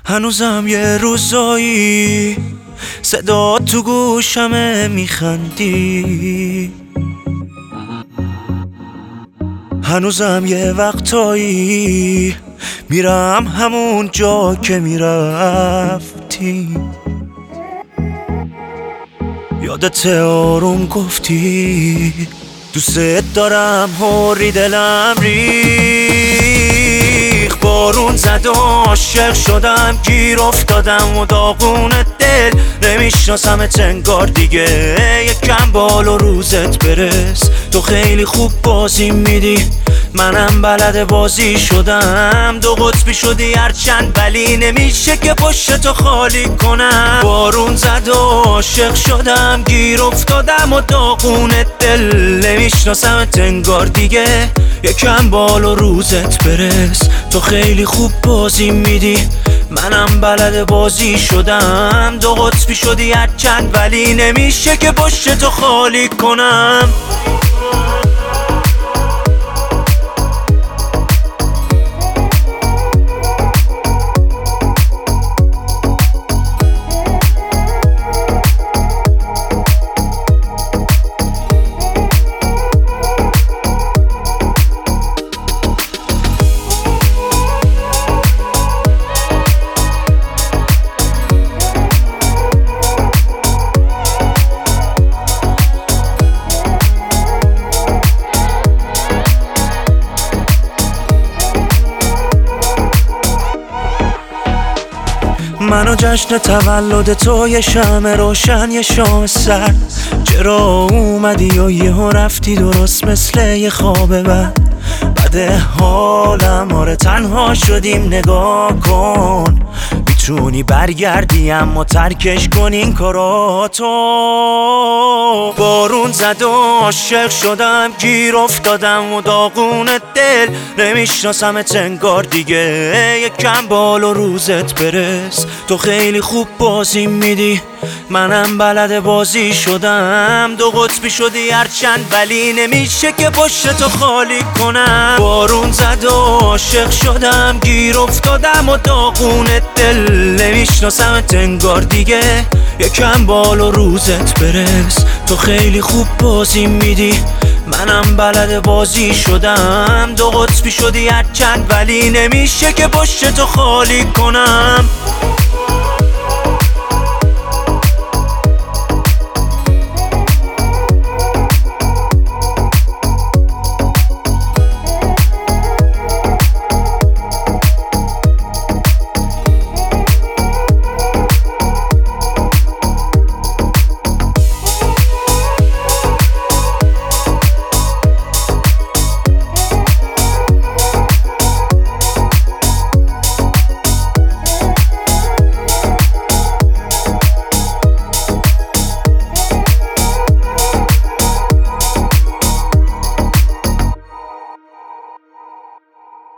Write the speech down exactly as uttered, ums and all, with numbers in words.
هنوزم یه روزایی صدا تو گوشمه میخندی، هنوزم یه وقتایی میرم همون جا که میرفتی. یادت آروم گفتی دوست دارم، هوری دلم ریخ، بارون زد و عاشق شدم، گیر افتادم و داغون دل نمیشناسمت انگار دیگه. یکم بال و روزت برس، تو خیلی خوب بازی میدی، منم بلد بازی شدم. دو قطبی شدی هرچند ولی نمیشه که پشت تو خالی کنم. بارون زد و عاشق شدم، گیر افتادم و داغون دل نمیشناسمت انگار دیگه. یکم بال و روزت برس، تو خیلی خوب بازی میدی، منم بلد بازی شدم. دو قطبی شدی هرچند ولی نمیشه که پشت تو خالی کنم. منو جشن تولد تو یه شمع روشن، یه شام سرد، چرا اومدی و یهو رفتی درست مثل یه خواب بد. بده حالم، آره تنها شدیم، نگاه کن میتونی برگردی اما ترکش کن این کاراتو. بارون زد و عاشق شدم، گیر افتادم و داغون دل نمیشناسمت انگار دیگه. یکم بال و روزت برس، تو خیلی خوب بازی میدی، منم بلد بازی شدم. دو قطبی شدی هرچند ولی نمیشه که پشت تو خالی کنم. بارون زد و عاشق شدم، گیر افتادم و داغون دل نمیشناسمت انگار دیگه. یکم بال و روزت برس، تو خیلی خوب بازی میدی، منم بلد بازی شدم. دو قطبی شدی هرچند ولی نمیشه که پشت تو خالی کنم.